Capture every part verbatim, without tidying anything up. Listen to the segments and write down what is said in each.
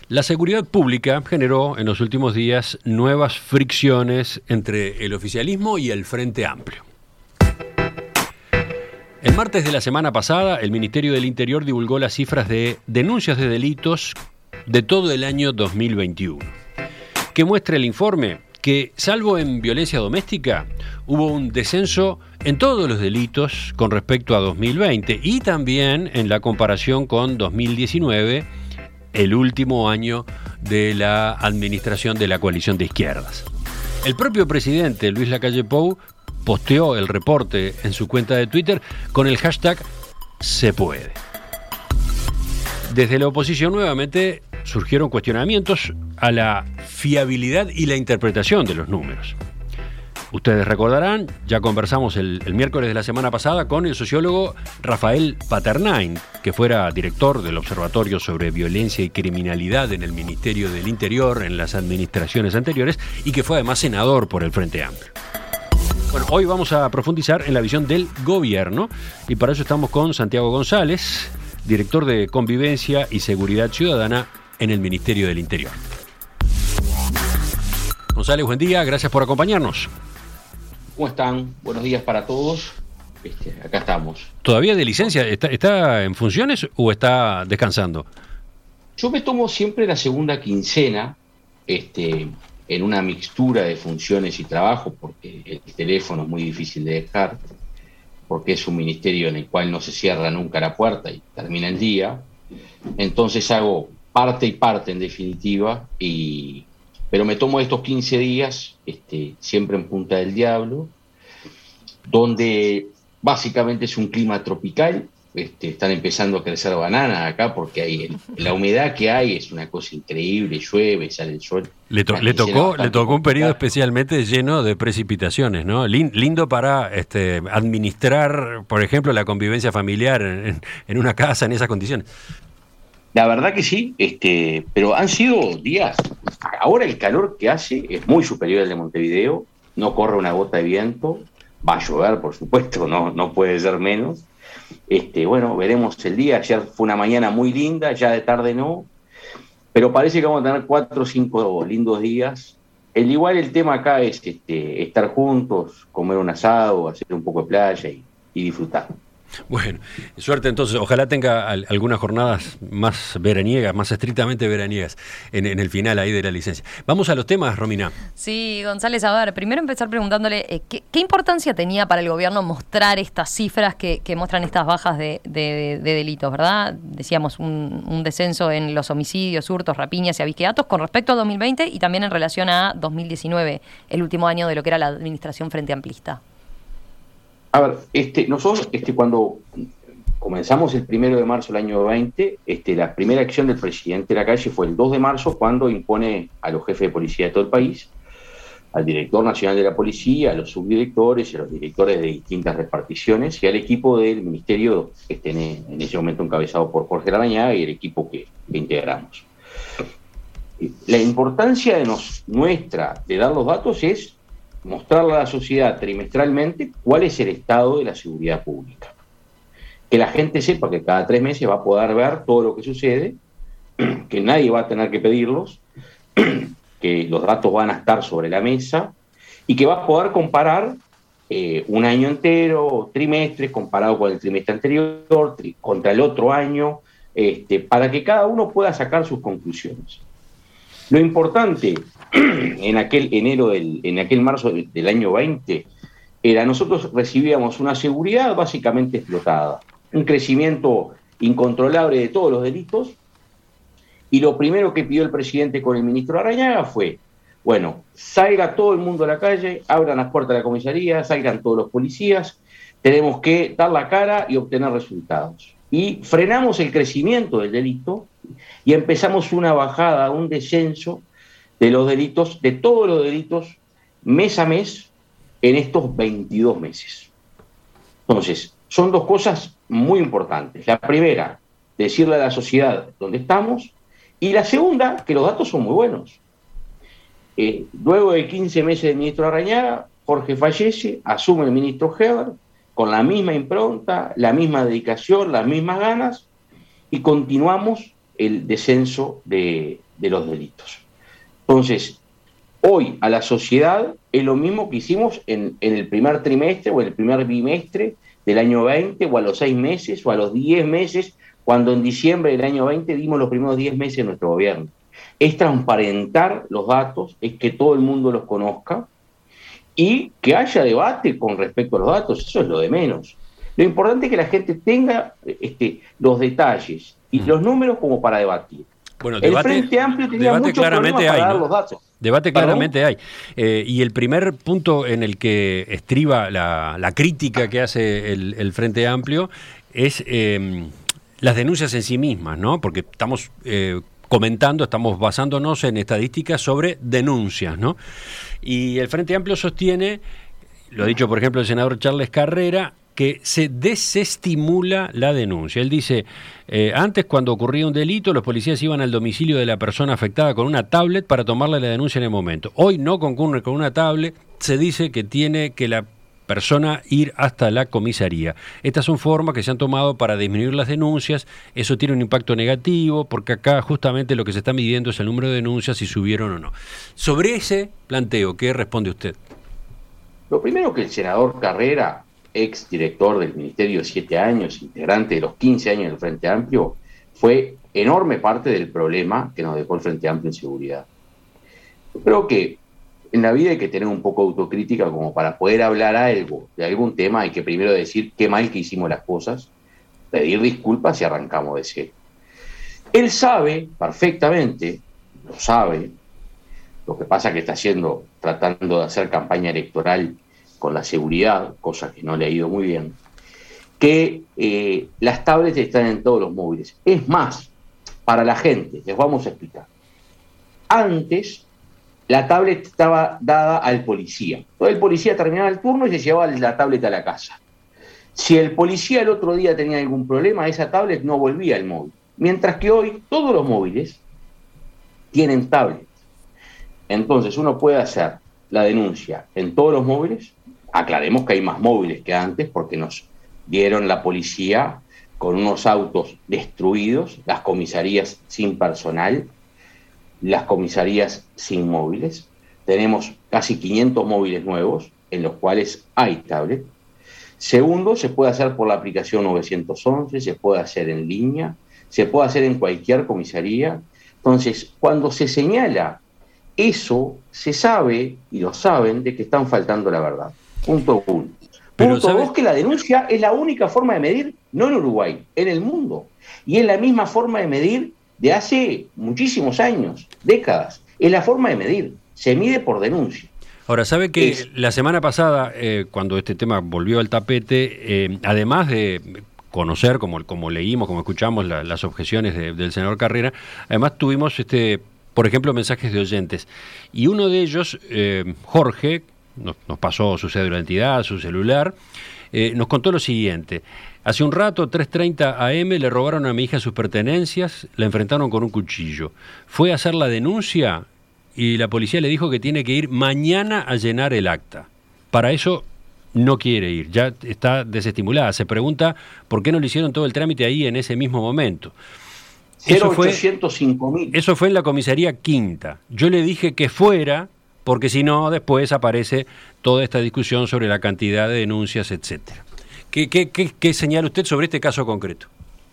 La seguridad pública generó en los últimos días nuevas fricciones entre el oficialismo y el Frente Amplio. El martes de la semana pasada, el Ministerio del Interior divulgó las cifras de denuncias de delitos de todo el año dos mil veintiuno. ¿Qué muestra el informe? Que, salvo en violencia doméstica, hubo un descenso en todos los delitos con respecto a dos mil veinte y también en la comparación con dos mil diecinueve, el último año de la administración de la coalición de izquierdas. El propio presidente Luis Lacalle Pou posteó el reporte en su cuenta de Twitter con el hashtag Se Puede. Desde la oposición nuevamente surgieron cuestionamientos a la fiabilidad y la interpretación de los números. Ustedes recordarán, ya conversamos el, el miércoles de la semana pasada con el sociólogo Rafael Paternain, que fuera director del Observatorio sobre Violencia y Criminalidad en el Ministerio del Interior en las administraciones anteriores y que fue además senador por el Frente Amplio. Bueno, hoy vamos a profundizar en la visión del gobierno y para eso estamos con Santiago González, director de Convivencia y Seguridad Ciudadana en el Ministerio del Interior. González, buen día, gracias por acompañarnos. ¿Cómo están? Buenos días para todos. Este, acá estamos. ¿Todavía de licencia? ¿Está, está en funciones o está descansando? Yo me tomo siempre la segunda quincena, este, en una mixtura de funciones y trabajo, porque el teléfono es muy difícil de dejar, porque es un ministerio en el cual no se cierra nunca la puerta y termina el día. Entonces hago parte y parte en definitiva, y pero me tomo estos quince días, este, siempre en Punta del Diablo, donde básicamente es un clima tropical. Este, están empezando a crecer bananas acá porque hay el, la humedad que hay es una cosa increíble, llueve, sale el sol. Le, to, le tocó le tocó un periodo especialmente lleno de precipitaciones, ¿no? Lindo para este, administrar, por ejemplo, la convivencia familiar en, en una casa en esas condiciones. La verdad que sí, este, pero han sido días. Ahora el calor que hace es muy superior al de Montevideo, no corre una gota de viento, va a llover, por supuesto, no, no puede ser menos. Este, bueno, veremos el día. Ayer fue una mañana muy linda, ya de tarde no, pero parece que vamos a tener cuatro o cinco lindos días. El igual el tema acá es este, estar juntos, comer un asado, hacer un poco de playa y, y disfrutar. Bueno, suerte entonces, ojalá tenga al, algunas jornadas más veraniegas, más estrictamente veraniegas en, en el final ahí de la licencia. Vamos a los temas, Romina. Sí, González, a ver, primero empezar preguntándole eh, ¿qué, ¿qué importancia tenía para el gobierno mostrar estas cifras que, que muestran estas bajas de, de, de delitos, ¿verdad? Decíamos un, un descenso en los homicidios, hurtos, rapiñas y abigeatos con respecto a dos mil veinte y también en relación a dos mil diecinueve, el último año de lo que era la administración frente amplista. A ver, este, nosotros este, cuando comenzamos el primero de marzo del año veinte, este, la primera acción del presidente Lacalle fue el dos de marzo, cuando impone a los jefes de policía de todo el país, al director nacional de la policía, a los subdirectores, a los directores de distintas reparticiones y al equipo del ministerio, este, en, en ese momento encabezado por Jorge Larrañaga y el equipo que, que integramos. La importancia de nos, nuestra de dar los datos es mostrarle a la sociedad trimestralmente cuál es el estado de la seguridad pública. Que la gente sepa que cada tres meses va a poder ver todo lo que sucede, que nadie va a tener que pedirlos, que los datos van a estar sobre la mesa y que va a poder comparar eh, un año entero, trimestres, comparado con el trimestre anterior, tri- contra el otro año, este, para que cada uno pueda sacar sus conclusiones. Lo importante en aquel enero, del, en aquel marzo del, del año veinte, era nosotros recibíamos una seguridad básicamente explotada, un crecimiento incontrolable de todos los delitos, y lo primero que pidió el presidente con el ministro Larrañaga fue, bueno, salga todo el mundo a la calle, abran las puertas de la comisaría, salgan todos los policías, tenemos que dar la cara y obtener resultados. Y frenamos el crecimiento del delito y empezamos una bajada, un descenso de los delitos, de todos los delitos, mes a mes, en estos veintidós meses. Entonces, son dos cosas muy importantes. La primera, decirle a la sociedad dónde estamos, y la segunda, que los datos son muy buenos. Eh, luego de quince meses del ministro Larrañaga, Jorge fallece, asume el ministro Heber, con la misma impronta, la misma dedicación, las mismas ganas, y continuamos el descenso de, de los delitos. Entonces, hoy a la sociedad es lo mismo que hicimos en, en el primer trimestre o el primer bimestre del año veinte, o a los seis meses, o a los diez meses, cuando en diciembre del año veinte dimos los primeros diez meses de nuestro gobierno. Es transparentar los datos, es que todo el mundo los conozca y que haya debate con respecto a los datos, eso es lo de menos. Lo importante es que la gente tenga este, los detalles y los números como para debatir. Bueno, el debate, Frente Amplio tenía debate muchos claramente problemas hay, para ¿no? dar los datos. Debate ¿Perdón? claramente hay. Eh, y el primer punto en el que estriba la, la crítica que hace el, el Frente Amplio es eh, las denuncias en sí mismas, ¿no? Porque estamos eh, comentando, estamos basándonos en estadísticas sobre denuncias, ¿no? Y el Frente Amplio sostiene, lo ha dicho por ejemplo el senador Charles Carrera, que se desestimula la denuncia. Él dice, eh, antes cuando ocurría un delito, los policías iban al domicilio de la persona afectada con una tablet para tomarle la denuncia en el momento. Hoy no concurre con una tablet, se dice que tiene que la persona ir hasta la comisaría. Estas son formas que se han tomado para disminuir las denuncias, eso tiene un impacto negativo, porque acá justamente lo que se está midiendo es el número de denuncias, si subieron o no. Sobre ese planteo, ¿qué responde usted? Lo primero que el senador Carrera, ex director del Ministerio de siete años, integrante de los quince años del Frente Amplio, fue enorme parte del problema que nos dejó el Frente Amplio en seguridad. Yo creo que en la vida hay que tener un poco de autocrítica como para poder hablar algo de algún tema. Hay que primero decir qué mal que hicimos las cosas, pedir disculpas y arrancamos de cero. Él sabe perfectamente, lo sabe, lo que pasa que está haciendo, tratando de hacer campaña electoral con la seguridad, cosa que no le ha ido muy bien, que eh, las tablets están en todos los móviles. Es más, para la gente, les vamos a explicar. Antes, la tablet estaba dada al policía. Todo el policía terminaba el turno y se llevaba la tablet a la casa. Si el policía el otro día tenía algún problema, esa tablet no volvía al móvil. Mientras que hoy todos los móviles tienen tablet. Entonces uno puede hacer la denuncia en todos los móviles. Aclaremos que hay más móviles que antes porque nos dieron la policía con unos autos destruidos, las comisarías sin personal, las comisarías sin móviles. Tenemos casi quinientos móviles nuevos en los cuales hay tablet. Segundo, se puede hacer por la aplicación nueve once, se puede hacer en línea, se puede hacer en cualquier comisaría. Entonces, cuando se señala eso, se sabe, y lo saben, de que están faltando la verdad. Punto uno. Pero, Punto ¿sabes? dos, que la denuncia es la única forma de medir, no en Uruguay, en el mundo. Y es la misma forma de medir de hace muchísimos años, décadas. Es la forma de medir. Se mide por denuncia. Ahora, ¿sabe que Es- la semana pasada, eh, cuando este tema volvió al tapete, eh, además de conocer, como, como leímos, como escuchamos, la- las objeciones de- del senador Carrera, además tuvimos, este, por ejemplo, mensajes de oyentes. Y uno de ellos, eh, Jorge, nos, nos pasó su cédula de identidad, su celular, eh, nos contó lo siguiente. Hace un rato, tres treinta a eme, le robaron a mi hija sus pertenencias, la enfrentaron con un cuchillo. Fue a hacer la denuncia y la policía le dijo que tiene que ir mañana a llenar el acta. Para eso no quiere ir, ya está desestimulada. Se pregunta por qué no le hicieron todo el trámite ahí en ese mismo momento. Eso fue, cero ochocientos cinco mil. eso fue en la comisaría Quinta. Yo le dije que fuera, porque si no, después aparece toda esta discusión sobre la cantidad de denuncias, etcétera. ¿Qué, qué, qué, qué señala usted sobre este caso concreto?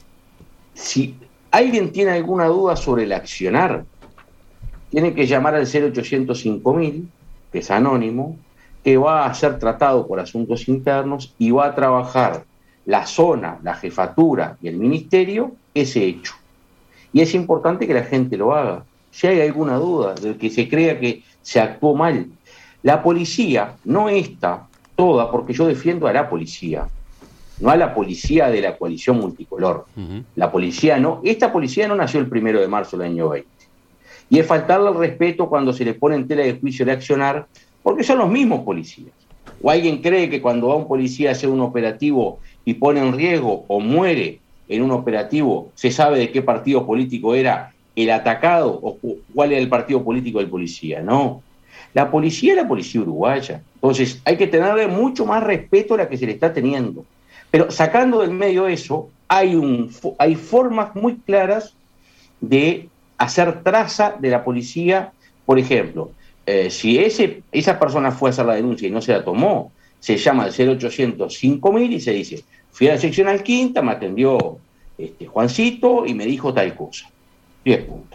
Si alguien tiene alguna duda sobre el accionar, tiene que llamar al cero ochocientos cinco mil, que es anónimo, que va a ser tratado por asuntos internos y va a trabajar la zona, la jefatura y el ministerio ese hecho. Y es importante que la gente lo haga. Si hay alguna duda de que se crea que se actuó mal, la policía no está toda, porque yo defiendo a la policía, no a la policía de la coalición multicolor. Uh-huh. La policía no, esta policía no nació el primero de marzo del año veinte. Y es faltarle el respeto cuando se les pone en tela de juicio de accionar, porque son los mismos policías. O alguien cree que cuando va un policía a hacer un operativo y pone en riesgo o muere en un operativo, se sabe de qué partido político era el atacado o cuál era el partido político del policía. No. La policía es la policía uruguaya. Entonces hay que tenerle mucho más respeto a la que se le está teniendo. Pero sacando del medio eso, hay, un, hay formas muy claras de hacer traza de la policía. Por ejemplo, eh, si ese, esa persona fue a hacer la denuncia y no se la tomó, se llama al cero ochocientos cinco mil y se dice, fui a la seccional quinta, me atendió este, Juancito y me dijo tal cosa. diez puntos.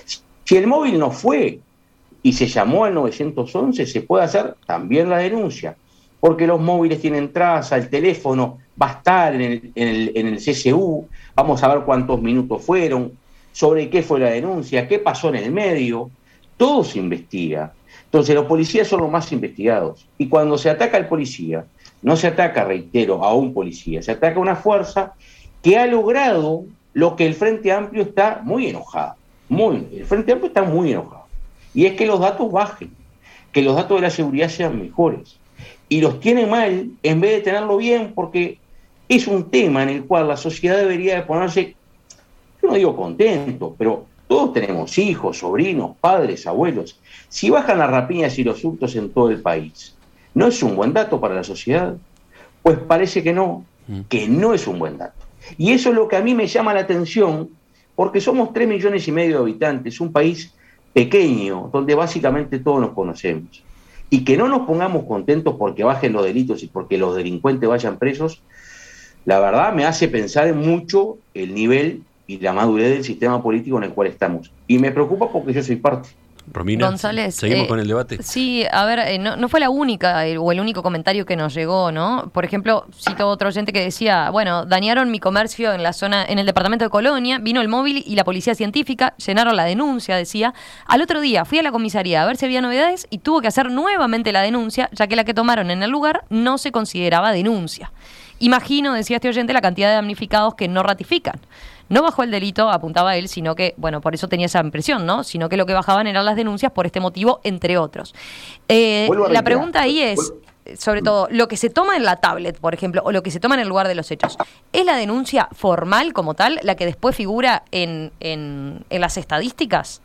Si el móvil no fue y se llamó al nueve once, se puede hacer también la denuncia, porque los móviles tienen traza, el teléfono va a estar en el, en el, en el C S U, vamos a ver cuántos minutos fueron, sobre qué fue la denuncia, qué pasó en el medio, todo se investiga. Entonces los policías son los más investigados, y cuando se ataca al policía, no se ataca, reitero, a un policía, se ataca a una fuerza que ha logrado lo que el Frente Amplio está muy enojado, muy, el Frente Amplio está muy enojado, y es que los datos bajen, que los datos de la seguridad sean mejores, y los tiene mal en vez de tenerlo bien, porque es un tema en el cual la sociedad debería de ponerse, yo no digo contento, pero todos tenemos hijos, sobrinos, padres, abuelos. Si bajan las rapiñas y los hurtos en todo el país, ¿no es un buen dato para la sociedad? Pues parece que no, que no es un buen dato. Y eso es lo que a mí me llama la atención, porque somos tres millones y medio de habitantes, un país pequeño, donde básicamente todos nos conocemos. Y que no nos pongamos contentos porque bajen los delitos y porque los delincuentes vayan presos, la verdad me hace pensar en mucho el nivel y la madurez del sistema político en el cual estamos. Y me preocupa porque yo soy parte. Romina, González, seguimos eh, con el debate. Sí, a ver, eh, no, no fue la única el, o el único comentario que nos llegó, ¿no? Por ejemplo, cito otro oyente que decía, bueno, dañaron mi comercio en la zona, en el departamento de Colonia, vino el móvil y la policía científica, llenaron la denuncia, decía. Al otro día fui a la comisaría a ver si había novedades y tuvo que hacer nuevamente la denuncia, ya que la que tomaron en el lugar no se consideraba denuncia. Imagino, decía este oyente, la cantidad de damnificados que no ratifican. No bajó el delito, apuntaba él, sino que, bueno, por eso tenía esa impresión, ¿no? Sino que lo que bajaban eran las denuncias por este motivo, entre otros. Eh, la pregunta ahí es, sobre todo, lo que se toma en la tablet, por ejemplo, o lo que se toma en el lugar de los hechos, ¿es la denuncia formal como tal, la que después figura en, en, en las estadísticas?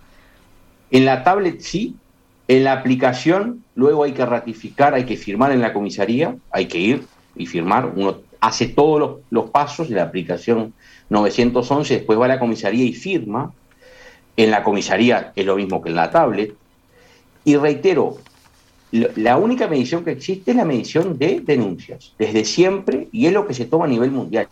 En la tablet sí, en la aplicación luego hay que ratificar, hay que firmar en la comisaría, hay que ir y firmar, uno hace todos los, los pasos de la aplicación nueve once, después va a la comisaría y firma. En la comisaría es lo mismo que en la tablet. Y reitero, la única medición que existe es la medición de denuncias, desde siempre, y es lo que se toma a nivel mundial.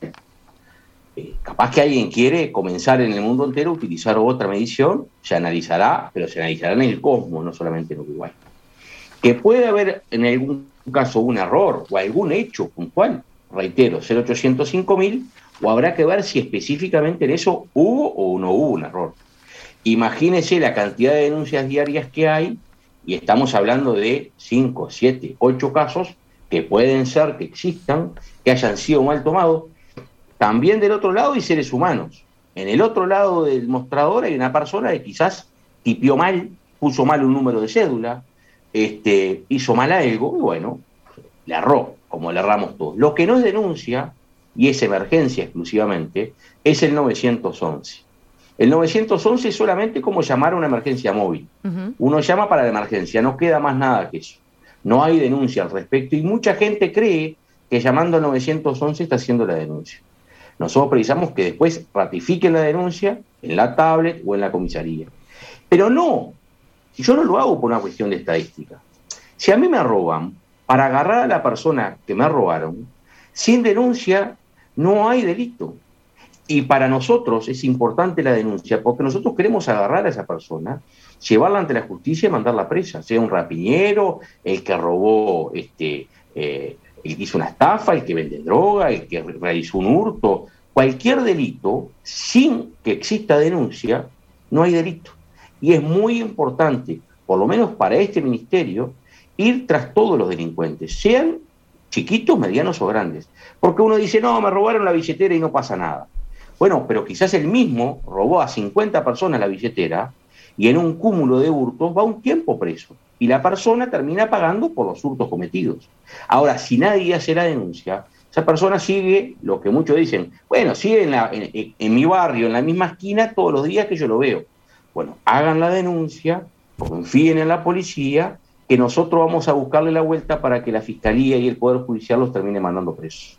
Eh, capaz que alguien quiere comenzar en el mundo entero a utilizar otra medición, se analizará, pero se analizará en el cosmos, no solamente en Uruguay. Que puede haber en algún caso un error o algún hecho puntual, reitero, cero ochocientos cinco mil, o habrá que ver si específicamente en eso hubo o no hubo un error. Imagínese la cantidad de denuncias diarias que hay, y estamos hablando de cinco, siete, ocho casos que pueden ser que existan, que hayan sido mal tomados. También del otro lado hay seres humanos. En el otro lado del mostrador hay una persona que quizás tipió mal, puso mal un número de cédula, este, hizo mal algo, y bueno, le erró, como le erramos todos. Lo que no es denuncia, y es emergencia exclusivamente, es el nueve once. El nueve once es solamente como llamar a una emergencia móvil. Uh-huh. Uno llama para la emergencia, no queda más nada que eso. No hay denuncia al respecto, y mucha gente cree que llamando al nueve once está haciendo la denuncia. Nosotros precisamos que después ratifiquen la denuncia en la tablet o en la comisaría. Pero no, si yo no lo hago por una cuestión de estadística. Si a mí me roban, para agarrar a la persona que me robaron, sin denuncia no hay delito. Y para nosotros es importante la denuncia, porque nosotros queremos agarrar a esa persona, llevarla ante la justicia y mandarla presa, sea un rapiñero, el que robó, este, eh, el que hizo una estafa, el que vende droga, el que realizó un hurto, cualquier delito, sin que exista denuncia, no hay delito. Y es muy importante, por lo menos para este ministerio, ir tras todos los delincuentes, sean chiquitos, medianos o grandes. Porque uno dice, no, me robaron la billetera y no pasa nada. Bueno, pero quizás él mismo robó a cincuenta personas la billetera y en un cúmulo de hurtos va un tiempo preso. Y la persona termina pagando por los hurtos cometidos. Ahora, si nadie hace la denuncia, esa persona sigue lo que muchos dicen, bueno, sigue en, la, en, en mi barrio, en la misma esquina, todos los días que yo lo veo. Bueno, hagan la denuncia, confíen en la policía, que nosotros vamos a buscarle la vuelta para que la Fiscalía y el Poder Judicial los termine mandando presos.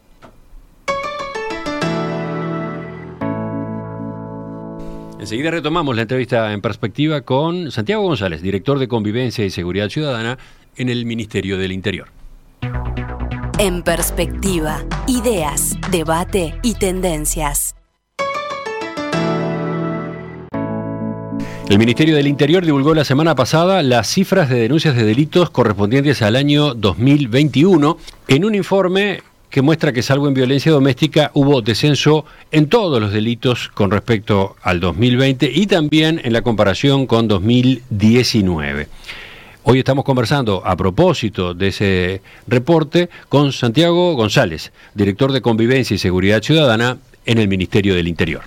Enseguida retomamos la entrevista en perspectiva con Santiago González, director de Convivencia y Seguridad Ciudadana en el Ministerio del Interior. En perspectiva, ideas, debate y tendencias. El Ministerio del Interior divulgó la semana pasada las cifras de denuncias de delitos correspondientes al año dos mil veintiuno en un informe que muestra que, salvo en violencia doméstica, hubo descenso en todos los delitos con respecto al dos mil veinte y también en la comparación con dos mil diecinueve. Hoy estamos conversando a propósito de ese reporte con Santiago González, director de Convivencia y Seguridad Ciudadana en el Ministerio del Interior.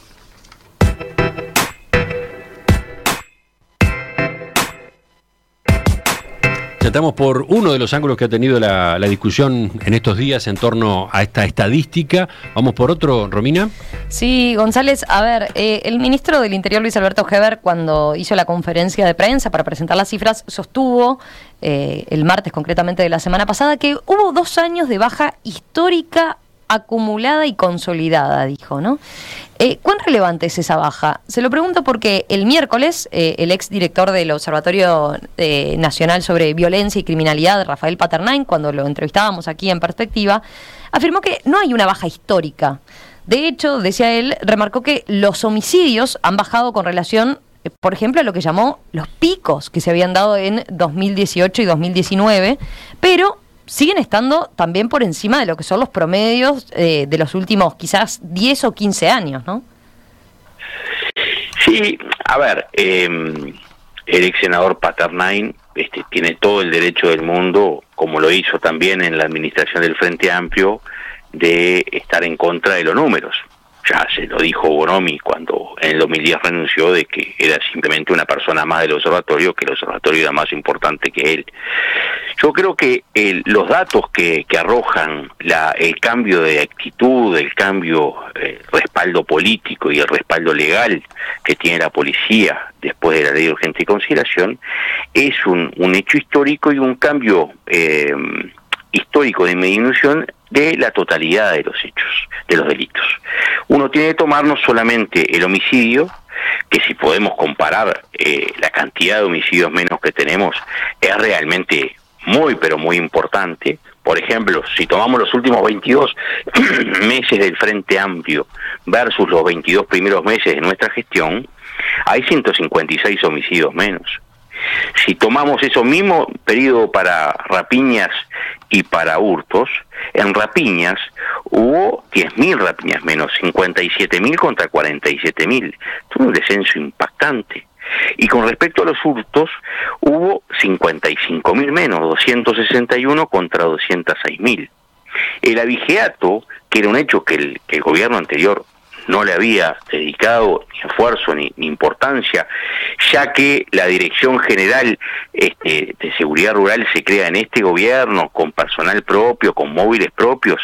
Ya estamos por uno de los ángulos que ha tenido la, la discusión en estos días en torno a esta estadística. Vamos por otro, Romina. Sí, González, a ver, eh, el ministro del Interior, Luis Alberto Heber, cuando hizo la conferencia de prensa para presentar las cifras, sostuvo, eh, el martes concretamente de la semana pasada, que hubo dos años de baja histórica acumulada y consolidada, dijo, ¿no? Eh, ¿Cuán relevante es esa baja? Se lo pregunto porque el miércoles eh, el exdirector del Observatorio eh, Nacional sobre Violencia y Criminalidad, Rafael Paternain, cuando lo entrevistábamos aquí en Perspectiva, afirmó que no hay una baja histórica. De hecho, decía él, remarcó que los homicidios han bajado con relación, eh, por ejemplo, a lo que llamó los picos que se habían dado en dos mil dieciocho y dos mil diecinueve, pero siguen estando también por encima de lo que son los promedios eh, de los últimos quizás diez o quince años, ¿no? Sí, a ver, eh, el ex senador Paternain este, tiene todo el derecho del mundo, como lo hizo también en la administración del Frente Amplio, de estar en contra de los números. Ya se lo dijo Bonomi cuando en el dos mil diez renunció, de que era simplemente una persona más del observatorio, que el observatorio era más importante que él. Yo creo que el, los datos que, que arrojan la, el cambio de actitud, el cambio, el respaldo político y el respaldo legal que tiene la policía después de la ley de urgente consideración, es un, un hecho histórico y un cambio eh, histórico de disminución de la totalidad de los hechos, de los delitos. Uno tiene que tomar no solamente el homicidio, que si podemos comparar eh, la cantidad de homicidios menos que tenemos, es realmente muy, pero muy importante. Por ejemplo, si tomamos los últimos veintidós meses del Frente Amplio versus los veintidós primeros meses de nuestra gestión, hay ciento cincuenta y seis homicidios menos. Si tomamos eso mismo periodo para rapiñas y para hurtos, en rapiñas hubo diez mil rapiñas menos, cincuenta y siete mil contra cuarenta y siete mil. Tuvo un descenso impactante. Y con respecto a los hurtos, hubo cincuenta y cinco mil menos, doscientos sesenta y uno contra doscientos seis mil. El abigeato, que era un hecho que el, que el gobierno anterior no le había dedicado ni esfuerzo ni, ni importancia, ya que la Dirección General este, de Seguridad Rural se crea en este gobierno, con personal propio, con móviles propios.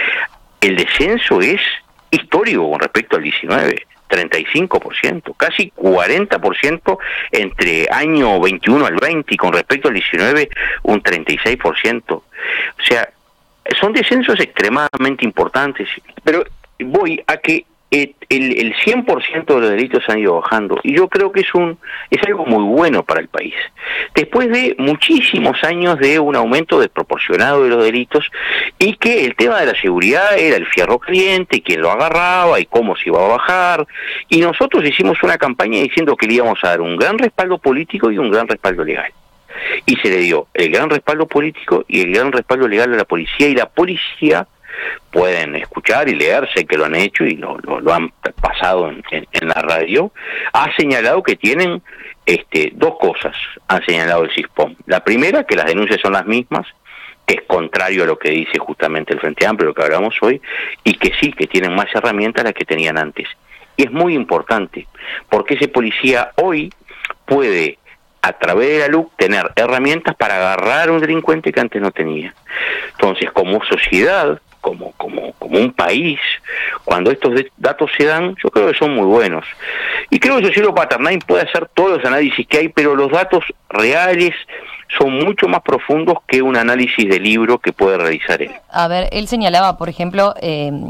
El descenso es histórico con respecto al diecinueve, treinta y cinco por ciento, casi cuarenta por ciento entre año veintiuno al veinte, y con respecto al diecinueve un treinta y seis por ciento. O sea, son descensos extremadamente importantes, pero voy a que el, el cien por ciento de los delitos han ido bajando, y yo creo que es un es algo muy bueno para el país. Después de muchísimos años de un aumento desproporcionado de los delitos, y que el tema de la seguridad era el fierro caliente, quién lo agarraba y cómo se iba a bajar, y nosotros hicimos una campaña diciendo que le íbamos a dar un gran respaldo político y un gran respaldo legal. Y se le dio el gran respaldo político y el gran respaldo legal a la policía, y la policía, pueden escuchar y leerse que lo han hecho y lo, lo, lo han pasado en, en, en la radio, ha señalado que tienen este, dos cosas, han señalado el CISPOM. La primera, que las denuncias son las mismas, que es contrario a lo que dice justamente el Frente Amplio, lo que hablamos hoy, y que sí, que tienen más herramientas las que tenían antes. Y es muy importante, porque ese policía hoy puede, a través de la L U C, tener herramientas para agarrar a un delincuente que antes no tenía. Entonces, como sociedad, como como como un país, cuando estos de- datos se dan, yo creo que son muy buenos. Y creo que Cecilio Paternain puede hacer todos los análisis que hay, pero los datos reales son mucho más profundos que un análisis de libro que puede realizar él. A ver, él señalaba, por ejemplo, eh,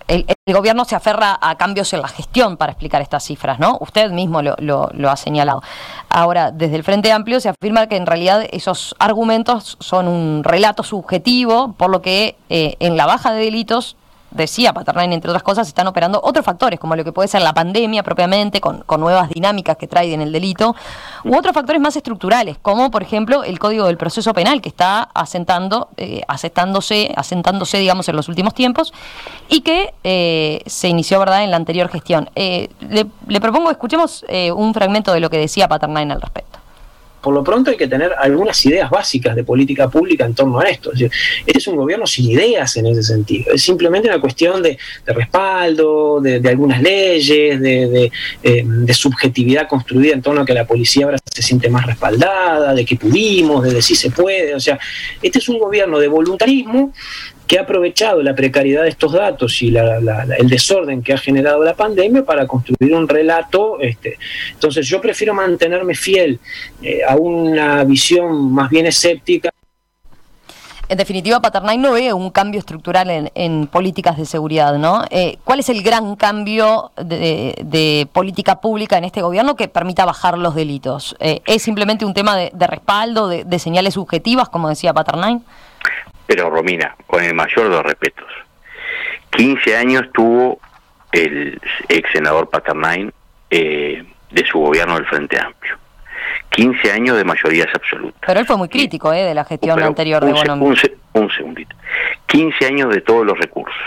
el, el gobierno se aferra a cambios en la gestión para explicar estas cifras, ¿no? Usted mismo lo, lo, lo ha señalado. Ahora, desde el Frente Amplio se afirma que en realidad esos argumentos son un relato subjetivo, por lo que eh, en la baja de delitos, decía Paternain, entre otras cosas, están operando otros factores, como lo que puede ser la pandemia propiamente, con, con nuevas dinámicas que trae en el delito, u otros factores más estructurales, como por ejemplo el Código del Proceso Penal, que está asentando, eh, asentándose, asentándose, digamos, en los últimos tiempos, y que eh, se inició, ¿verdad?, en la anterior gestión. Eh, le, le propongo, escuchemos eh, un fragmento de lo que decía Paternain al respecto. Por lo pronto hay que tener algunas ideas básicas de política pública en torno a esto. Es decir, este es un gobierno sin ideas en ese sentido. Es simplemente una cuestión de, de respaldo, de, de algunas leyes, de, de, eh, de subjetividad construida en torno a que la policía ahora se siente más respaldada, de que pudimos, de decir se puede. O sea, este es un gobierno de voluntarismo que ha aprovechado la precariedad de estos datos y la, la, la, el desorden que ha generado la pandemia para construir un relato. Este. Entonces yo prefiero mantenerme fiel eh, a una visión más bien escéptica. En definitiva, Paternain no ve un cambio estructural en, en políticas de seguridad, ¿no? Eh, ¿Cuál es el gran cambio de, de política pública en este gobierno que permita bajar los delitos? Eh, ¿Es simplemente un tema de, de respaldo, de, de señales subjetivas, como decía Paternain? Pero Romina, con el mayor de los respetos, quince años tuvo el ex senador Paternain eh, de su gobierno del Frente Amplio. quince años de mayorías absolutas. Pero él fue muy crítico eh, de la gestión Pero anterior un, de Bonomini. Un, un segundito. quince años de todos los recursos.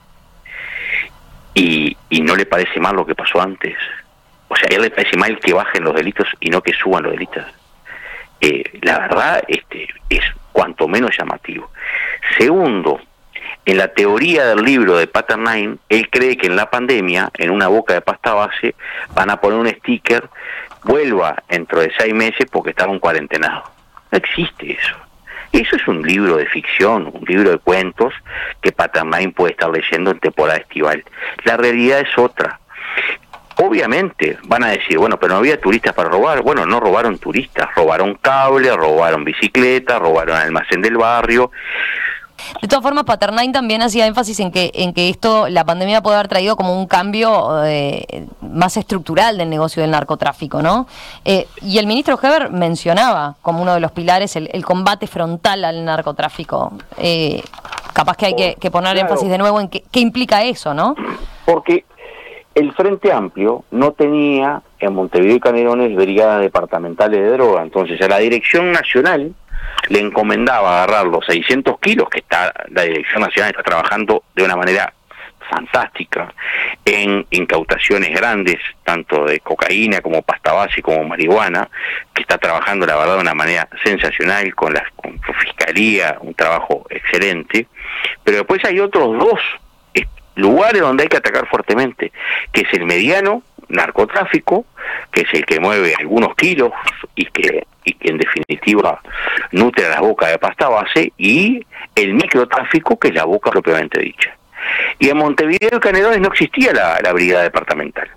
Y, y no le parece mal lo que pasó antes. O sea, a él le parece mal que bajen los delitos y no que suban los delitos. Eh, la verdad este, es cuanto menos llamativo. Segundo, en la teoría del libro de Paternain, él cree que en la pandemia, en una boca de pasta base, van a poner un sticker, vuelva dentro de seis meses porque estaba en cuarentenado. No existe eso. Eso es un libro de ficción, un libro de cuentos que Paternain puede estar leyendo en temporada estival. La realidad es otra. Obviamente van a decir, bueno, pero no había turistas para robar. Bueno, no robaron turistas, robaron cable, robaron bicicletas, robaron almacén del barrio. De todas formas, Paternain también hacía énfasis en que en que esto, la pandemia puede haber traído como un cambio eh, más estructural del negocio del narcotráfico, ¿no? Eh, y el ministro Heber mencionaba como uno de los pilares el, el combate frontal al narcotráfico. Eh, capaz que hay que, que poner claro. énfasis de nuevo en qué, qué implica eso, ¿no? Porque el Frente Amplio no tenía en Montevideo y Canelones brigadas departamentales de droga, entonces a la Dirección Nacional le encomendaba agarrar los seiscientos kilos, que está la Dirección Nacional está trabajando de una manera fantástica en incautaciones grandes, tanto de cocaína como pasta base como marihuana, que está trabajando la verdad de una manera sensacional con la con su fiscalía, un trabajo excelente, pero después hay otros dos lugares donde hay que atacar fuertemente, que es el mediano narcotráfico, que es el que mueve algunos kilos y que y que en definitiva nutre a las bocas de pasta base, y el microtráfico, que es la boca propiamente dicha. Y en Montevideo y Canelones no existía la, la brigada departamental.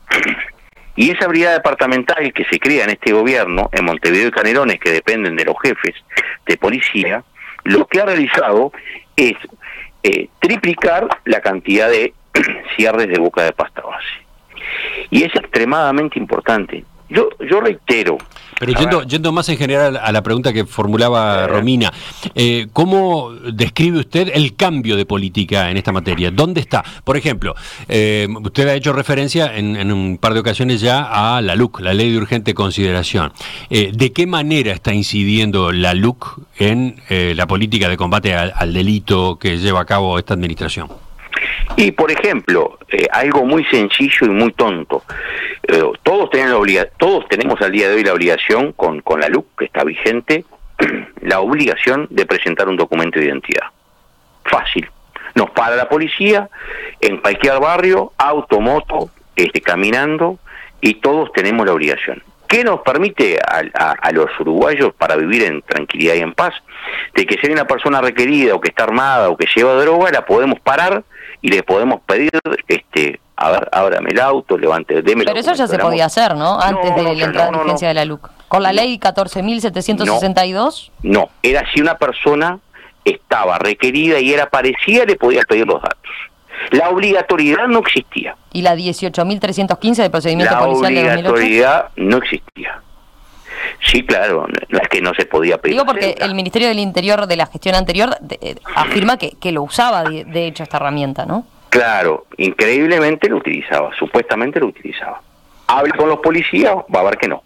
Y esa brigada departamental que se crea en este gobierno, en Montevideo y Canelones, que dependen de los jefes de policía, lo que ha realizado es eh, triplicar la cantidad de cierres de boca de pasta base. Y es extremadamente importante. Yo yo reitero. Pero yendo, yendo más en general a la pregunta que formulaba eh, Romina, eh, ¿cómo describe usted el cambio de política en esta materia? ¿Dónde está? Por ejemplo, eh, usted ha hecho referencia en, en un par de ocasiones ya a la L U C, la Ley de Urgente Consideración. Eh, ¿De qué manera está incidiendo la L U C en eh, la política de combate al, al delito que lleva a cabo esta administración? Y, por ejemplo, eh, algo muy sencillo y muy tonto. Eh, todos, tienen la obliga- todos tenemos al día de hoy la obligación, con, con la L U C que está vigente, la obligación de presentar un documento de identidad. Fácil. Nos para la policía en cualquier barrio, auto, moto, este, caminando, y todos tenemos la obligación. ¿Qué nos permite a, a, a los uruguayos para vivir en tranquilidad y en paz? De que si hay una persona requerida o que está armada o que lleva droga, la podemos parar y le podemos pedir, este, a ver, ábrame el auto, levante, deme. Pero eso ya se podía hacer, ¿no? Antes no, de no, la entrada no, en vigencia no. de la L U C. Con la ley catorce mil setecientos sesenta y dos. No, no, era si una persona estaba requerida y era parecida, le podía pedir los datos. La obligatoriedad no existía. ¿Y la dieciocho mil trescientos quince de procedimiento la policial de dos mil ocho? La obligatoriedad no existía. Sí, claro, la es que no se podía pedir. Digo porque el Ministerio del Interior de la gestión anterior de, eh, afirma que, que lo usaba, de, de hecho, esta herramienta, ¿no? Claro, increíblemente lo utilizaba, supuestamente lo utilizaba. Habla con los policías, va a ver que no.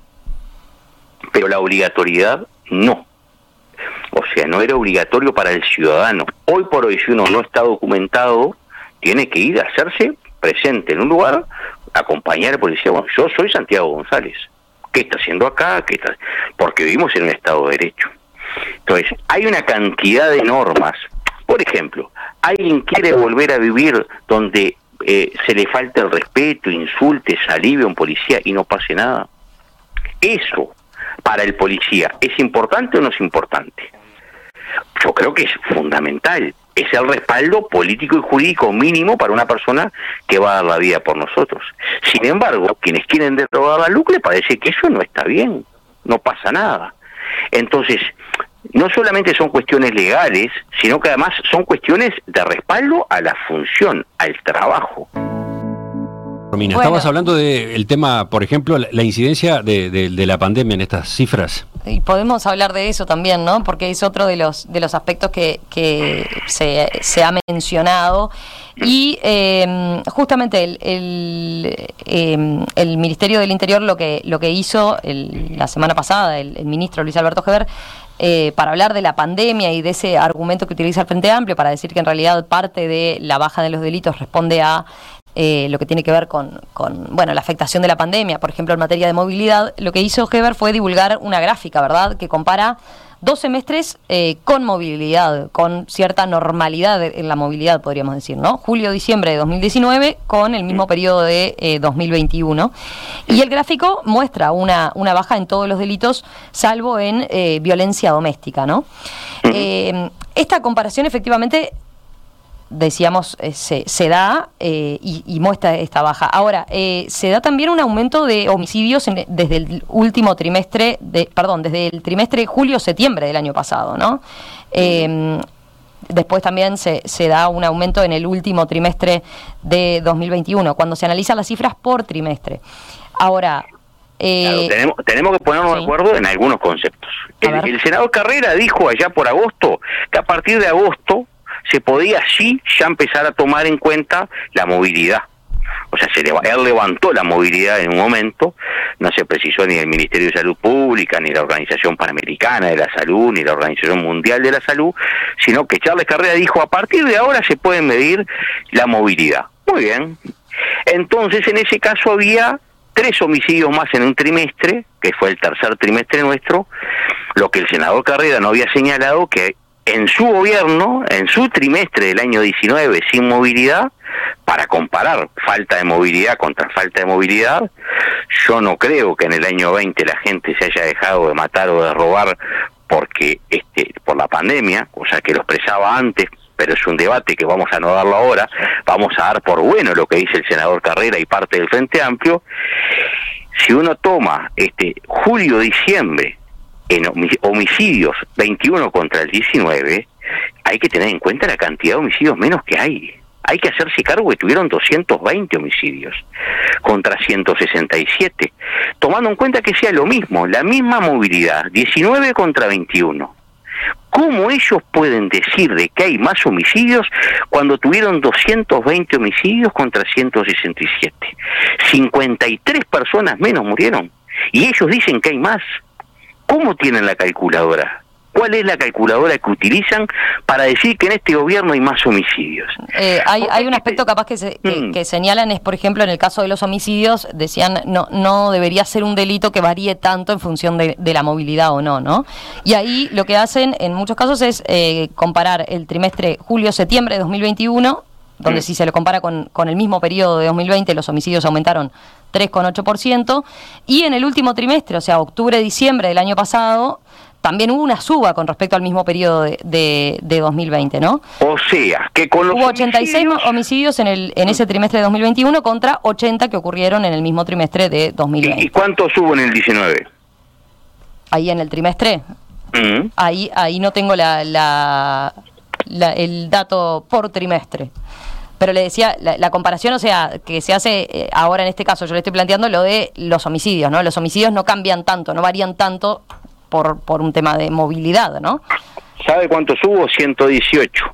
Pero la obligatoriedad no. O sea, no era obligatorio para el ciudadano. Hoy por hoy, si uno no está documentado, tiene que ir a hacerse presente en un lugar, acompañar al policía. Bueno, yo soy Santiago González. ¿Qué está haciendo acá? ¿Qué está? Porque vivimos en un Estado de Derecho. Entonces, hay una cantidad de normas. Por ejemplo, alguien quiere volver a vivir donde eh, se le falta el respeto, insulte, salive a un policía y no pase nada. Eso, para el policía, ¿es importante o no es importante? Yo creo que es fundamental. Es el respaldo político y jurídico mínimo para una persona que va a dar la vida por nosotros. Sin embargo, quienes quieren derogar la L U C, le parece que eso no está bien, no pasa nada. Entonces, no solamente son cuestiones legales, sino que además son cuestiones de respaldo a la función, al trabajo. Romina, Bueno. estabas hablando del tema, por ejemplo, la, la incidencia de, de, de la pandemia en estas cifras. Y podemos hablar de eso también, ¿no? Porque es otro de los de los aspectos que, que se, se ha mencionado. Y eh, justamente el, el, eh, el Ministerio del Interior lo que lo que hizo el, la semana pasada, el, el ministro Luis Alberto Heber, eh, para hablar de la pandemia y de ese argumento que utiliza el Frente Amplio, para decir que en realidad parte de la baja de los delitos responde a Eh, lo que tiene que ver con, con bueno, la afectación de la pandemia, por ejemplo, en materia de movilidad. Lo que hizo Heber fue divulgar una gráfica, ¿verdad?, que compara dos semestres eh, con movilidad, con cierta normalidad en la movilidad, podríamos decir, ¿no? Julio-diciembre de dos mil diecinueve con el mismo periodo de eh, dos mil veintiuno. Y el gráfico muestra una, una baja en todos los delitos, salvo en eh, violencia doméstica, ¿no? Eh, esta comparación efectivamente, decíamos, eh, se, se da eh, y, y muestra esta baja. Ahora, eh, se da también un aumento de homicidios en, desde el último trimestre, de, perdón, desde el trimestre julio-septiembre del año pasado, ¿no? Eh, después también se, se da un aumento en el último trimestre de dos mil veintiuno, cuando se analizan las cifras por trimestre. Ahora, Eh, claro, tenemos, tenemos que ponernos sí. de acuerdo en algunos conceptos. El, el senador Carrera dijo allá por agosto que a partir de agosto se podía sí ya empezar a tomar en cuenta la movilidad. O sea, se le, él levantó la movilidad en un momento, no se precisó ni el Ministerio de Salud Pública, ni la Organización Panamericana de la Salud, ni la Organización Mundial de la Salud, sino que Charles Carrera dijo, a partir de ahora se puede medir la movilidad. Muy bien. Entonces, en ese caso había tres homicidios más en un trimestre, que fue el tercer trimestre nuestro, lo que el senador Carrera no había señalado, que en su gobierno, en su trimestre del año diecinueve sin movilidad, para comparar falta de movilidad contra falta de movilidad, yo no creo que en el año veinte la gente se haya dejado de matar o de robar porque este por la pandemia, cosa que lo expresaba antes, pero es un debate que vamos a no darlo ahora, vamos a dar por bueno lo que dice el senador Carrera y parte del Frente Amplio. Si uno toma este julio-diciembre en homicidios veintiuno contra el diecinueve, hay que tener en cuenta la cantidad de homicidios menos que hay. Hay que hacerse cargo que tuvieron doscientos veinte homicidios contra ciento sesenta y siete, tomando en cuenta que sea lo mismo, la misma movilidad, diecinueve contra veintiuno. ¿Cómo ellos pueden decir de que hay más homicidios cuando tuvieron doscientos veinte homicidios contra ciento sesenta y siete? cincuenta y tres personas menos murieron y ellos dicen que hay más. ¿Cómo tienen la calculadora? ¿Cuál es la calculadora que utilizan para decir que en este gobierno hay más homicidios? Eh, hay, hay un aspecto capaz que, se, que, mm. que señalan, es por ejemplo en el caso de los homicidios, decían no no debería ser un delito que varíe tanto en función de, de la movilidad o no, ¿no? Y ahí lo que hacen en muchos casos es eh, comparar el trimestre julio-septiembre de dos mil veintiuno, donde mm. si se lo compara con, con el mismo periodo de dos mil veinte, los homicidios aumentaron tres coma ocho por ciento, y en el último trimestre, o sea, octubre-diciembre del año pasado, también hubo una suba con respecto al mismo periodo de, de, de dos mil veinte, ¿no? O sea, que con los hubo ochenta y seis homicidios... homicidios en el en ese trimestre de dos mil veintiuno contra ochenta que ocurrieron en el mismo trimestre de dos mil veinte. ¿Y cuántos hubo en el diecinueve? Ahí en el trimestre, Mm. ahí ahí no tengo la, la, la el dato por trimestre. pero le decía, la, la comparación, o sea, que se hace eh, ahora en este caso, yo le estoy planteando lo de los homicidios, ¿no? Los homicidios no cambian tanto, no varían tanto por, por un tema de movilidad, ¿no? ¿Sabe cuántos hubo? ciento dieciocho.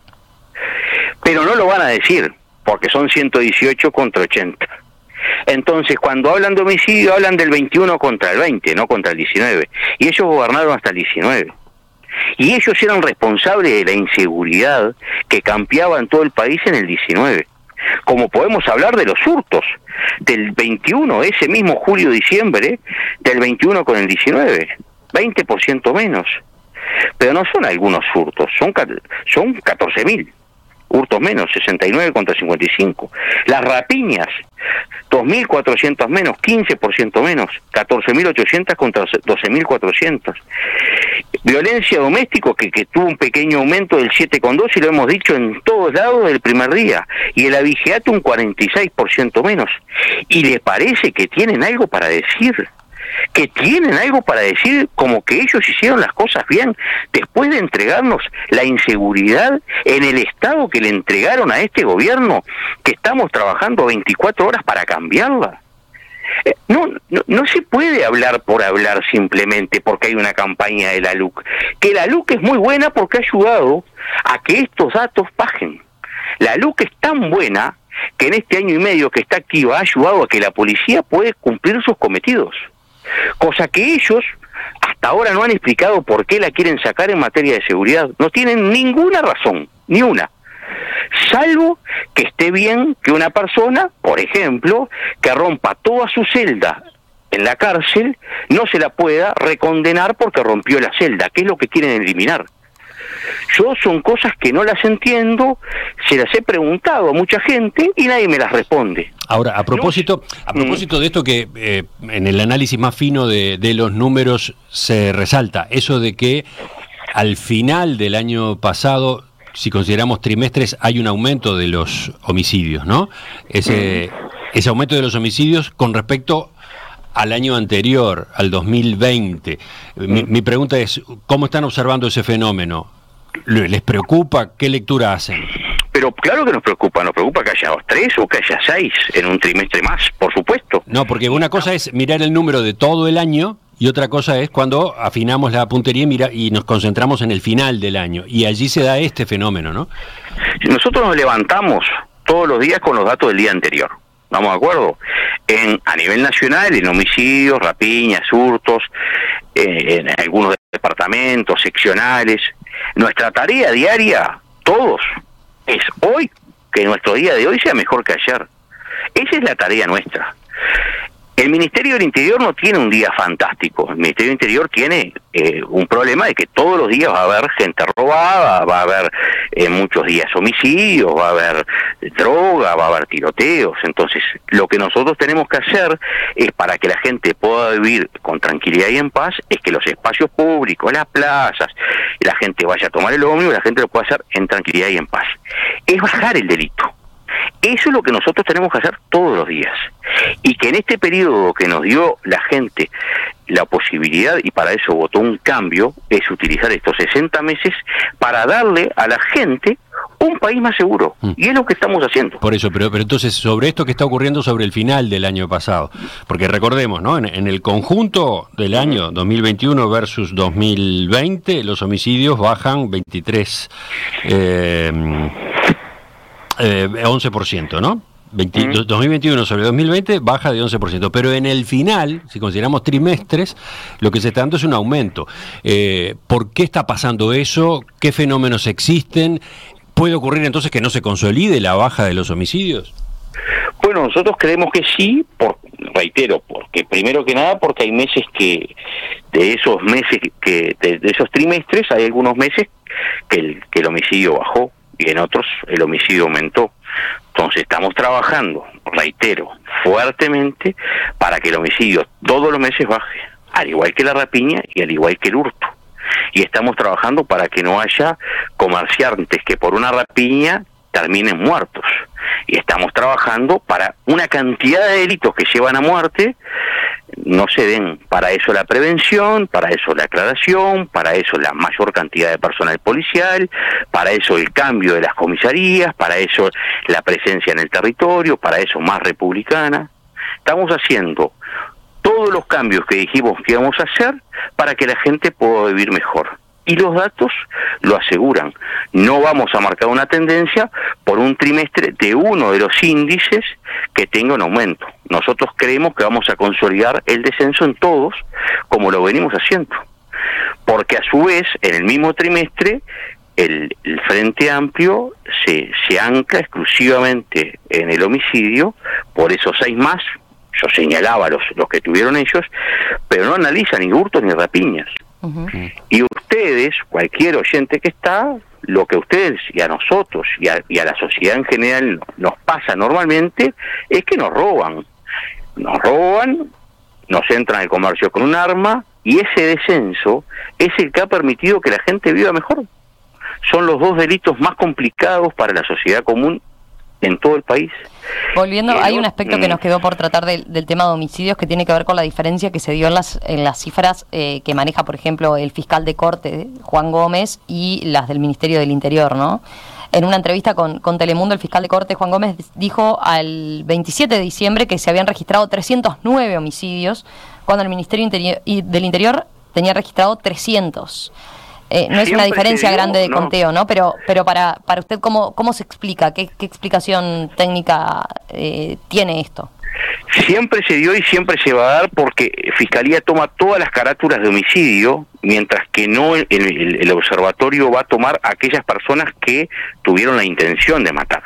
Pero no lo van a decir, porque son ciento dieciocho contra ochenta. Entonces, cuando hablan de homicidio, hablan del veintiuno contra el veinte, no contra el diecinueve. Y ellos gobernaron hasta el diecinueve. Y ellos eran responsables de la inseguridad que campeaba en todo el país en el diecinueve. Como podemos hablar de los hurtos del veintiuno, ese mismo julio-diciembre, del veintiuno con el diecinueve, veinte por ciento menos. Pero no son algunos hurtos, son, son catorce mil. Hurtos menos, sesenta y nueve contra cincuenta y cinco. Las rapiñas, dos mil cuatrocientos menos, quince por ciento menos, catorce mil ochocientos contra doce mil cuatrocientos. Violencia doméstica que, que tuvo un pequeño aumento del siete coma dos y lo hemos dicho en todos lados del primer día. Y el abigeato un cuarenta y seis por ciento menos. ¿Y le parece que tienen algo para decir? Que tienen algo para decir como que ellos hicieron las cosas bien después de entregarnos la inseguridad en el estado que le entregaron a este gobierno, que estamos trabajando veinticuatro horas para cambiarla. Eh, no, no, no se puede hablar por hablar simplemente porque hay una campaña de la L U C. Que la L U C es muy buena porque ha ayudado a que estos datos bajen. La L U C es tan buena que en este año y medio que está activa ha ayudado a que la policía pueda cumplir sus cometidos. Cosa que ellos hasta ahora no han explicado por qué la quieren sacar en materia de seguridad. No tienen ninguna razón, ni una. Salvo que esté bien que una persona, por ejemplo, que rompa toda su celda en la cárcel, no se la pueda recondenar porque rompió la celda, que es lo que quieren eliminar. Yo son cosas que no las entiendo, se las he preguntado a mucha gente y nadie me las responde. Ahora, a propósito, a propósito de esto que eh, en el análisis más fino de, de los números se resalta, eso de que al final del año pasado, si consideramos trimestres, hay un aumento de los homicidios, ¿no? Ese, ese aumento de los homicidios con respecto al año anterior, al dos mil veinte. Mi, mi pregunta es, ¿cómo están observando ese fenómeno? ¿Les preocupa? ¿Qué lectura hacen? Pero claro que nos preocupa, nos preocupa que haya tres o que haya seis en un trimestre más, por supuesto. No, porque una cosa es mirar el número de todo el año y otra cosa es cuando afinamos la puntería y, mira, y nos concentramos en el final del año. Y allí se da este fenómeno, ¿no? Nosotros nos levantamos todos los días con los datos del día anterior. ¿Estamos de acuerdo? En, a nivel nacional, en homicidios, rapiñas, hurtos, eh, en algunos departamentos, seccionales. Nuestra tarea diaria, todos, es hoy que nuestro día de hoy sea mejor que ayer. Esa es la tarea nuestra. El Ministerio del Interior no tiene un día fantástico. El Ministerio del Interior tiene eh, un problema de que todos los días va a haber gente robada, va a haber eh, muchos días homicidios, va a haber droga, va a haber tiroteos. Entonces, lo que nosotros tenemos que hacer es, para que la gente pueda vivir con tranquilidad y en paz, es que los espacios públicos, las plazas, la gente vaya a tomar el ómnibus, la gente lo pueda hacer en tranquilidad y en paz. Es bajar el delito. Eso es lo que nosotros tenemos que hacer todos los días. Y que en este periodo que nos dio la gente la posibilidad, y para eso votó un cambio, es utilizar estos sesenta meses para darle a la gente un país más seguro. Mm. Y es lo que estamos haciendo. Por eso, pero, pero entonces, sobre esto que está ocurriendo sobre el final del año pasado, porque recordemos, ¿no? En, en el conjunto del año dos mil veintiuno versus dos mil veinte, los homicidios bajan veintitrés... Eh, Eh, once por ciento, ¿no? veinte, mm. dos mil veintiuno sobre dos mil veinte baja de once por ciento, pero en el final, si consideramos trimestres, lo que se está dando es un aumento. Eh, ¿Por qué está pasando eso? ¿Qué fenómenos existen? ¿Puede ocurrir entonces que no se consolide la baja de los homicidios? Bueno, nosotros creemos que sí, por, reitero, porque primero que nada porque hay meses que, de esos meses, que de, de esos trimestres, hay algunos meses que el, que el homicidio bajó, y en otros el homicidio aumentó. Entonces estamos trabajando, reitero, fuertemente para que el homicidio todos los meses baje, al igual que la rapiña y al igual que el hurto. Y estamos trabajando para que no haya comerciantes que por una rapiña terminen muertos. Y estamos trabajando para una cantidad de delitos que llevan a muerte no se den. Para eso la prevención, para eso la aclaración, para eso la mayor cantidad de personal policial, para eso el cambio de las comisarías, para eso la presencia en el territorio, para eso más republicana. Estamos haciendo todos los cambios que dijimos que íbamos a hacer para que la gente pueda vivir mejor. Y los datos lo aseguran. No vamos a marcar una tendencia por un trimestre de uno de los índices que tenga un aumento. Nosotros creemos que vamos a consolidar el descenso en todos, como lo venimos haciendo. Porque a su vez, en el mismo trimestre, el, el Frente Amplio se, se ancla exclusivamente en el homicidio, por esos seis más, yo señalaba los, los que tuvieron ellos, pero no analiza ni hurtos ni rapiñas. Uh-huh. Y ustedes, cualquier oyente que está, lo que a ustedes y a nosotros y a, y a la sociedad en general nos pasa normalmente es que nos roban. Nos roban, nos entran al comercio con un arma, y ese descenso es el que ha permitido que la gente viva mejor. Son los dos delitos más complicados para la sociedad común en todo el país. Volviendo, eh, hay un aspecto que nos quedó por tratar del, del tema de homicidios, que tiene que ver con la diferencia que se dio en las en las cifras eh, que maneja, por ejemplo, el fiscal de corte, Juan Gómez, y las del Ministerio del Interior, ¿no? En una entrevista con, con Telemundo, el fiscal de corte, Juan Gómez, dijo al veintisiete de diciembre que se habían registrado trescientos nueve homicidios, cuando el Ministerio Interior, del Interior tenía registrado trescientos. Eh, no es una diferencia dio, grande de no. conteo, ¿no? Pero pero para para usted, ¿cómo cómo se explica? ¿Qué, qué explicación técnica eh, tiene esto? Siempre se dio y siempre se va a dar, porque Fiscalía toma todas las carátulas de homicidio, mientras que no el, el, el observatorio va a tomar a aquellas personas que tuvieron la intención de matar.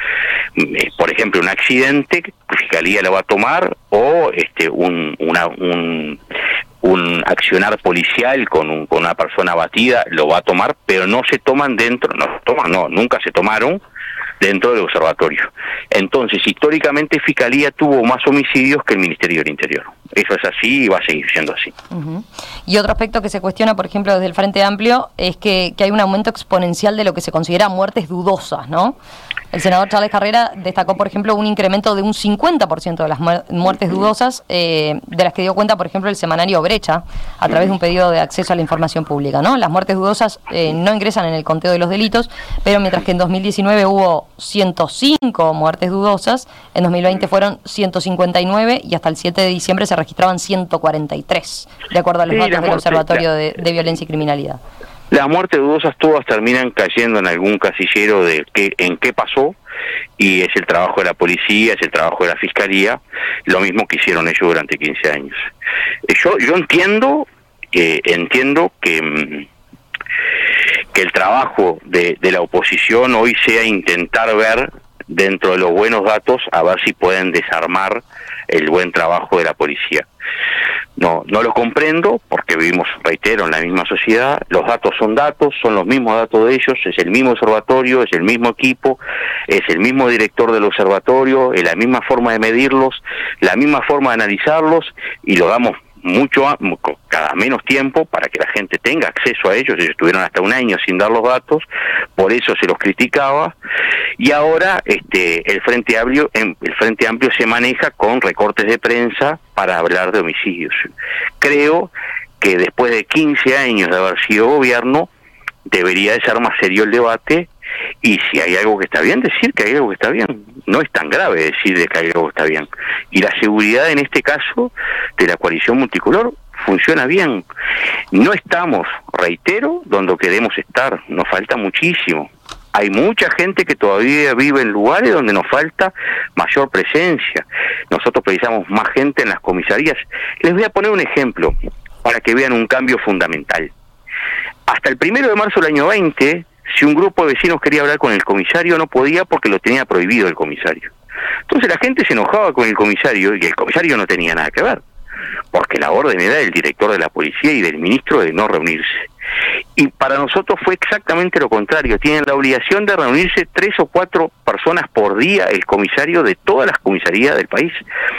Por ejemplo, un accidente, Fiscalía lo va a tomar, o este un una un un accionar policial con, un, con una persona abatida, lo va a tomar, pero no se toman dentro, no se toman, no, nunca se tomaron dentro del observatorio. Entonces, históricamente, Fiscalía tuvo más homicidios que el Ministerio del Interior. Eso es así y va a seguir siendo así. Uh-huh. Y otro aspecto que se cuestiona, por ejemplo, desde el Frente Amplio, es que, que hay un aumento exponencial de lo que se considera muertes dudosas, ¿no? El senador Charles Carrera destacó, por ejemplo, un incremento de un cincuenta por ciento de las muertes dudosas, eh, de las que dio cuenta, por ejemplo, el semanario Brecha, a través de un pedido de acceso a la información pública, ¿no? Las muertes dudosas eh, no ingresan en el conteo de los delitos, pero mientras que en dos mil diecinueve hubo ciento cinco muertes dudosas, en dos mil veinte fueron ciento cincuenta y nueve, y hasta el siete de diciembre se registraban ciento cuarenta y tres, de acuerdo a los sí, datos del Observatorio de, de Violencia y Criminalidad. Las muertes dudosas todas terminan cayendo en algún casillero de qué, en qué pasó, y es el trabajo de la policía, es el trabajo de la Fiscalía, lo mismo que hicieron ellos durante quince años. Yo yo entiendo, eh, entiendo que, que el trabajo de, de la oposición hoy sea intentar ver dentro de los buenos datos, a ver si pueden desarmar el buen trabajo de la policía. No, no lo comprendo, porque vivimos, reitero, en la misma sociedad. Los datos son datos, son los mismos datos de ellos, es el mismo observatorio, es el mismo equipo, es el mismo director del observatorio, es la misma forma de medirlos, la misma forma de analizarlos, y lo damos mucho, cada menos tiempo, para que la gente tenga acceso a ellos. Ellos estuvieron hasta un año sin dar los datos, por eso se los criticaba, y ahora este el Frente Amplio, el Frente Amplio se maneja con recortes de prensa para hablar de homicidios. Creo que después de quince años de haber sido gobierno, debería de ser más serio el debate, y si hay algo que está bien, decir que hay algo que está bien. No es tan grave decir de que hay algo que está bien. Y la seguridad, en este caso, de la coalición multicolor, funciona bien. No estamos, reitero, donde queremos estar. Nos falta muchísimo. Hay mucha gente que todavía vive en lugares donde nos falta mayor presencia. Nosotros precisamos más gente en las comisarías. Les voy a poner un ejemplo para que vean un cambio fundamental. Hasta el primero de marzo del año veinte, si un grupo de vecinos quería hablar con el comisario, no podía, porque lo tenía prohibido el comisario. Entonces la gente se enojaba con el comisario, y el comisario no tenía nada que ver, porque la orden era del director de la policía y del ministro de no reunirse. Y para nosotros fue exactamente lo contrario. Tienen la obligación de reunirse tres o cuatro personas por día, el comisario de todas las comisarías del país.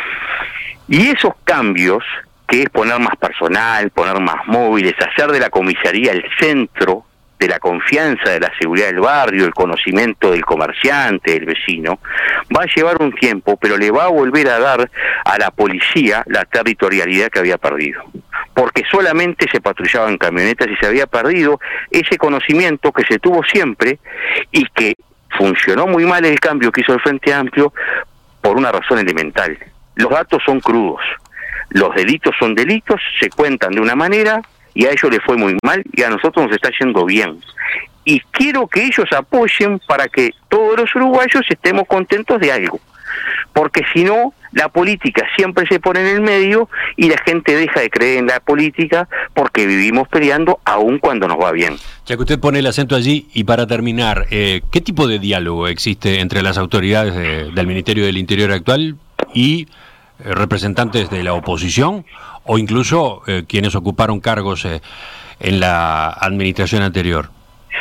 Y esos cambios, que es poner más personal, poner más móviles, hacer de la comisaría el centro de la confianza, de la seguridad del barrio, el conocimiento del comerciante, del vecino, va a llevar un tiempo, pero le va a volver a dar a la policía la territorialidad que había perdido. Porque solamente se patrullaba en camionetas y se había perdido ese conocimiento que se tuvo siempre y que funcionó muy mal el cambio que hizo el Frente Amplio por una razón elemental. Los datos son crudos, los delitos son delitos, se cuentan de una manera y a ellos les fue muy mal y a nosotros nos está yendo bien. Y quiero que ellos apoyen para que todos los uruguayos estemos contentos de algo. Porque si no, la política siempre se pone en el medio y la gente deja de creer en la política porque vivimos peleando aun cuando nos va bien. Ya que usted pone el acento allí, y para terminar, eh, ¿qué tipo de diálogo existe entre las autoridades de, del Ministerio del Interior actual y eh, representantes de la oposición o incluso eh, quienes ocuparon cargos eh, en la administración anterior?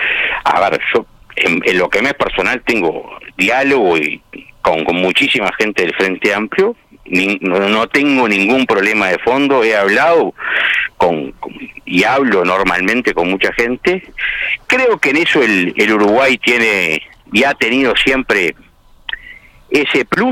A ver, yo en, en lo que me es personal tengo diálogo y Con, con muchísima gente del Frente Amplio, ni, no, no tengo ningún problema de fondo, he hablado con, con y hablo normalmente con mucha gente. Creo que en eso el, el Uruguay tiene y ha tenido siempre ese plus.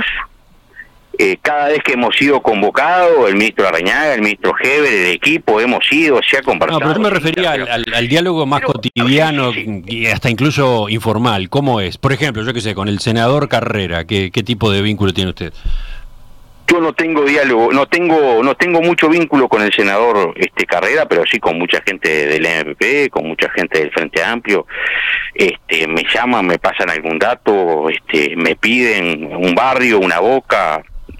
Eh, cada vez que hemos sido convocados, el ministro Larrañaga, el ministro Heber, el equipo, hemos ido, se ha conversado. No, pero yo me refería al, al, al diálogo más pero, cotidiano sí, sí. y hasta incluso informal. ¿Cómo es? Por ejemplo, yo qué sé, con el senador Carrera, ¿qué, qué tipo de vínculo tiene usted? Yo no tengo diálogo, no tengo no tengo mucho vínculo con el senador este Carrera, pero sí con mucha gente del M P P, con mucha gente del Frente Amplio. Este, me llaman, me pasan algún dato, este, me piden un barrio, una boca.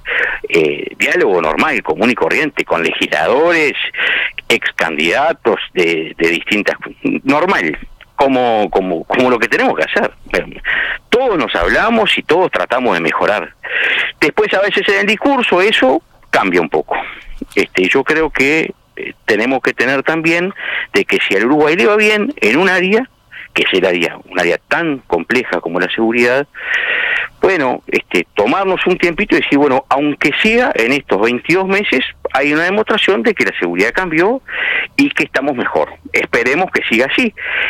Eh, diálogo normal, común y corriente, con legisladores, ex candidatos de, de distintas, normal, como, como, como lo que tenemos que hacer. Todos nos hablamos y todos tratamos de mejorar. Después a veces en el discurso eso cambia un poco. Este, yo creo que eh, tenemos que tener también de que si al Uruguay le va bien en un área, que es el área, un área tan compleja como la seguridad, bueno, este, tomarnos un tiempito y decir, bueno, aunque sea en estos veintidós meses, hay una demostración de que la seguridad cambió y que estamos mejor. Esperemos que siga así.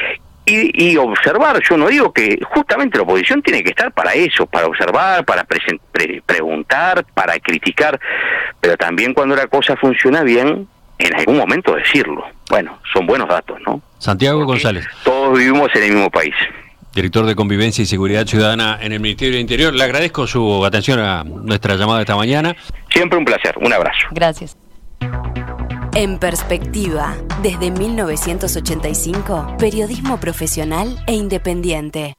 Y, y observar, yo no digo que justamente la oposición tiene que estar para eso, para observar, para presen- pre- preguntar, para criticar, pero también cuando la cosa funciona bien, en algún momento decirlo. Bueno, son buenos datos, ¿no? Santiago Porque González. Todos vivimos en el mismo país. Director de Convivencia y Seguridad Ciudadana en el Ministerio del Interior. Le agradezco su atención a nuestra llamada esta mañana. Siempre un placer. Un abrazo. Gracias. En Perspectiva, desde mil novecientos ochenta y cinco, periodismo profesional e independiente.